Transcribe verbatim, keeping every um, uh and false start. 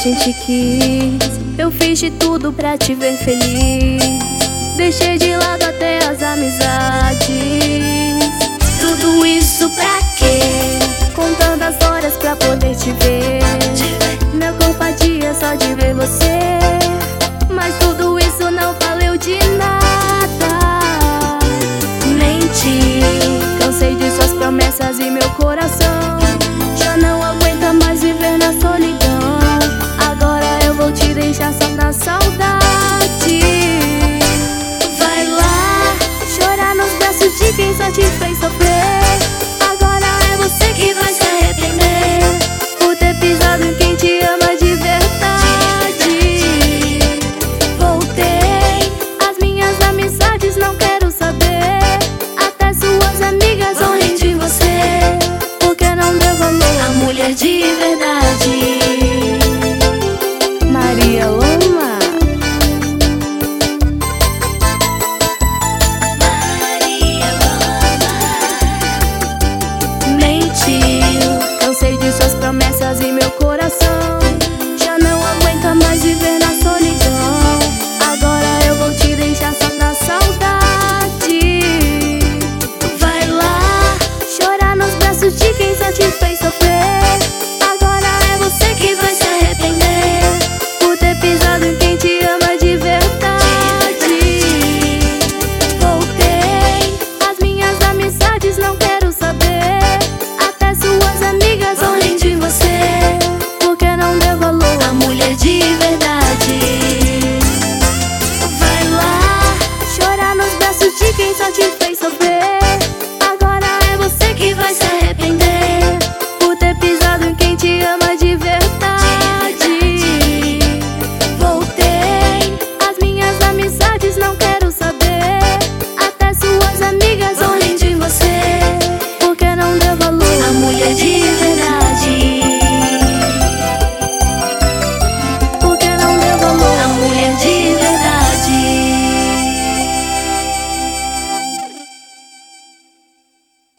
gente quis. Eu fiz de tudo pra te ver feliz. Deixei de lado até as amizades. Tudo isso pra quê? Contando as horas pra poder te ver. Meu corpo adia só de ver você. Mas tudo isso não valeu de nada. Menti. Cansei de suas promessas e meu coração